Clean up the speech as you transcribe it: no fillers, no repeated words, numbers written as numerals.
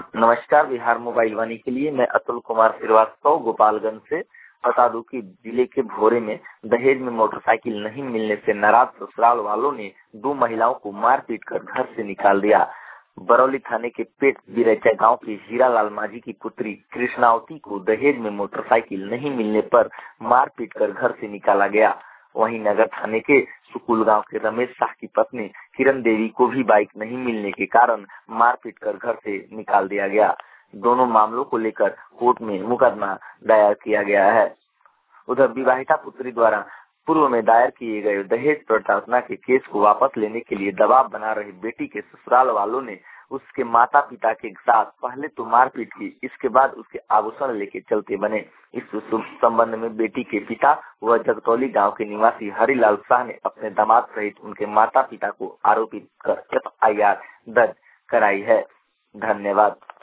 नमस्कार, बिहार मोबाइल वाणी के लिए मैं अतुल कुमार श्रीवास्तव गोपालगंज से। बता दूं कि जिले के भोरे में दहेज में मोटरसाइकिल नहीं मिलने से नाराज ससुराल वालों ने 2 महिलाओं को मारपीट कर घर से निकाल दिया। बरौली थाने के पेट बिरैचा गांव की हीरालाल माझी की पुत्री कृष्णावती को दहेज में मोटरसाइकिल नहीं मिलने पर मारपीट कर घर से निकाला गया। वहीं नगर थाने के सुकुल गांव के रमेश शाह की पत्नी किरण देवी को भी बाइक नहीं मिलने के कारण मारपीट कर घर से निकाल दिया गया। दोनों मामलों को लेकर कोर्ट में मुकदमा दायर किया गया है। उधर विवाहिता पुत्री द्वारा पूर्व में दायर किए गए दहेज प्रताड़ना के केस को वापस लेने के लिए दबाव बना रही बेटी के ससुराल वालों ने उसके माता पिता के साथ पहले तो मारपीट की, इसके बाद उसके आभूषण लेके चलते बने। इस संबंध में बेटी के पिता व जगतौली गांव के निवासी हरिलाल शाह ने अपने दामाद सहित उनके माता पिता को आरोपित कर FIR दर्ज कराई है। धन्यवाद।